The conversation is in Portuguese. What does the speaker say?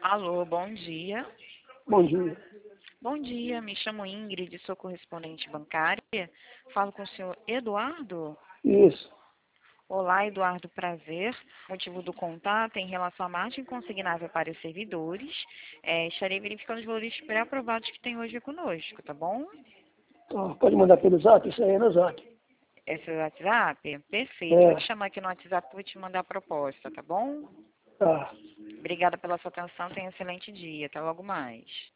Alô, bom dia. Bom dia. Bom dia, me chamo Ingrid, sou correspondente bancária. Falo com o senhor Eduardo. Isso. Olá, Eduardo, prazer. Motivo do contato é em relação à margem consignável para os servidores. Estarei verificando os valores pré-aprovados que tem hoje conosco, tá bom? Pode mandar pelo zap? Isso aí é no zap. Esse é o WhatsApp? Perfeito. Vou É, te chamar aqui no WhatsApp que eu vou te mandar a proposta, tá bom? tá. Obrigada pela sua atenção. Tenha um excelente dia. Até logo mais.